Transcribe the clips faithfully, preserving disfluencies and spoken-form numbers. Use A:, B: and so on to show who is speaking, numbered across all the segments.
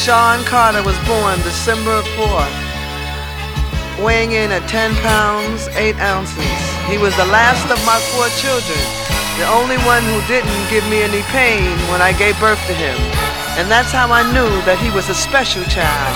A: Sean Carter was born December fourth, weighing in at ten pounds, eight ounces. He was the last of my four children, the only one who didn't give me any pain when I gave birth to him. And that's how I knew that he was a special child.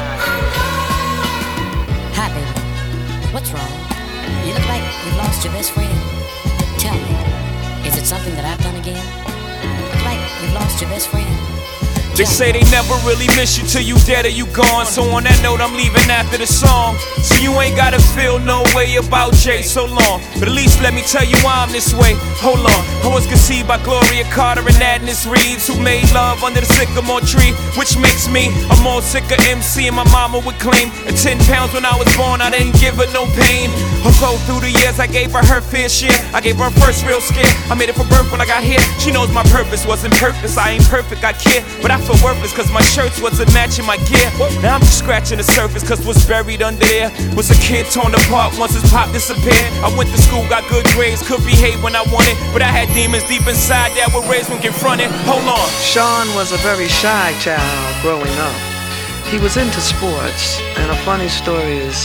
B: Hi, baby. What's wrong? You look like you've lost your best friend. Tell me, is it something that I've done again? You look like you've lost your best friend.
C: They say they never really miss you till you dead or you gone. So on that note, I'm leaving after the song. So you ain't gotta feel no way about Jay so long. But at least let me tell you why I'm this way. Hold on, I was conceived by Gloria Carter and Agnes Reeves, who made love under the sycamore tree, which makes me a more sicker M C. And my mama would claim at ten pounds when I was born, I didn't give her no pain. Although through the years I gave her her fair share, I gave her first real scare. I made it for birth when I got here. She knows my purpose wasn't purpose. I ain't perfect, I care, but I feel worthless cause my shirts wasn't matching my gear. Now I'm just scratching the surface cause what's buried under there was a kid torn apart once his pop disappeared. I went to school, got good grades, could behave when I wanted, but I had demons deep inside that were raised when confronted. Hold on.
A: Sean was a very shy child growing up. He was into sports, and a funny story is,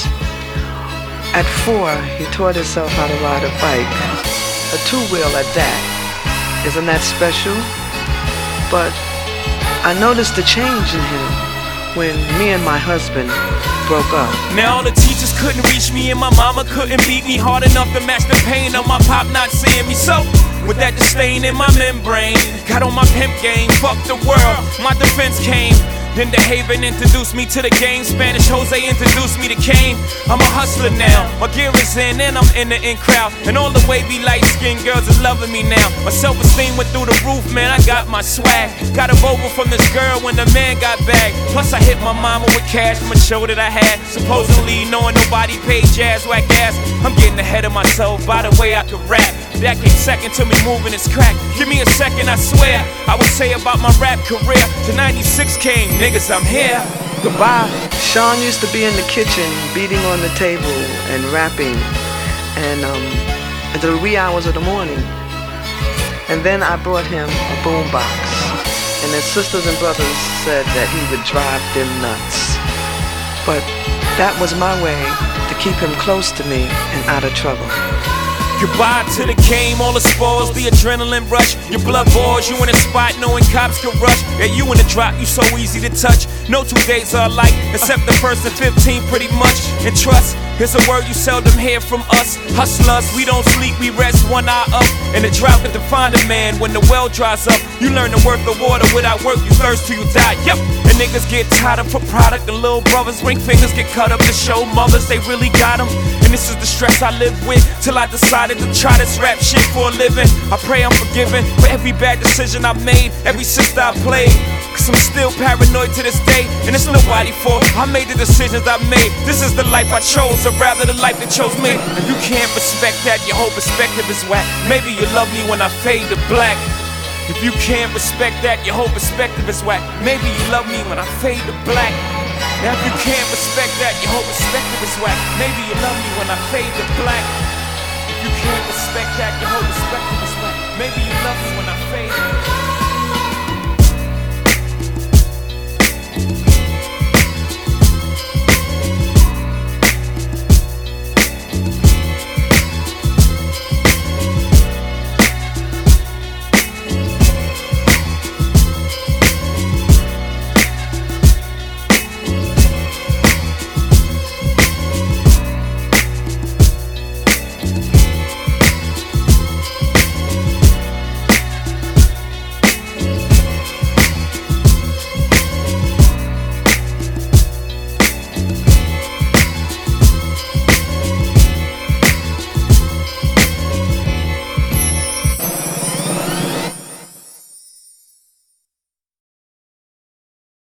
A: at four, he taught himself how to ride a bike, a two-wheel at that. Isn't that special? But I noticed a change in him when me and my husband broke up.
C: Now all the teachers couldn't reach me and my mama couldn't beat me hard enough to match the pain of my pop not seeing me. So with that disdain in my membrane, got on my pimp game, fuck the world, my defense came. Then the Haven introduced me to the game. Spanish Jose introduced me to Kane. I'm a hustler now, my gear is in and I'm in the in crowd. And all the wavy light-skinned girls is loving me now. My self-esteem went through the roof, man, I got my swag. Got a Volvo from this girl when the man got back. Plus I hit my mama with cash from a show that I had. Supposedly knowing nobody paid jazz whack ass. I'm getting ahead of myself by the way I could rap. That came second to me moving this crack. Give me a second, I swear I would say about my rap career. To ninety-six came, niggas, I'm here.
A: Goodbye. Sean used to be in the kitchen, beating on the table and rapping, and um, until the wee hours of the morning. And then I brought him a boombox, and his sisters and brothers said that he would drive them nuts. But that was my way to keep him close to me and out of trouble.
C: Goodbye to the game, all the spores, the adrenaline rush. Your blood boils, you in a spot knowing cops can rush. Yeah, you in the drop, you so easy to touch. No two days are alike, except the first and fifteen pretty much. And trust, here's a word you seldom hear from us. Hustlers, we don't sleep, we rest one eye up. And the drought can define a man when the well dries up. You learn the worth of water, without work you thirst till you die. Yep, and niggas get tied up for product. And little brothers, ring fingers get cut up to show mothers they really got them. And this is the stress I live with till I decide to try this rap shit for a living. I pray I'm forgiven for every bad decision I've made, every sister I played. Cause I'm still paranoid to this day, and it's nobody's fault. I made the decisions I made. This is the life I chose, or rather the life that chose me. If you can't respect that, your whole perspective is whack. Maybe you love me when I fade to black. If you can't respect that, your whole perspective is whack. Maybe you love me when I fade to black. Now if you can't respect that, your whole perspective is whack. Maybe you love me when I fade to black. If you can't respect that, your whole perspective is whack. Maybe you love me when I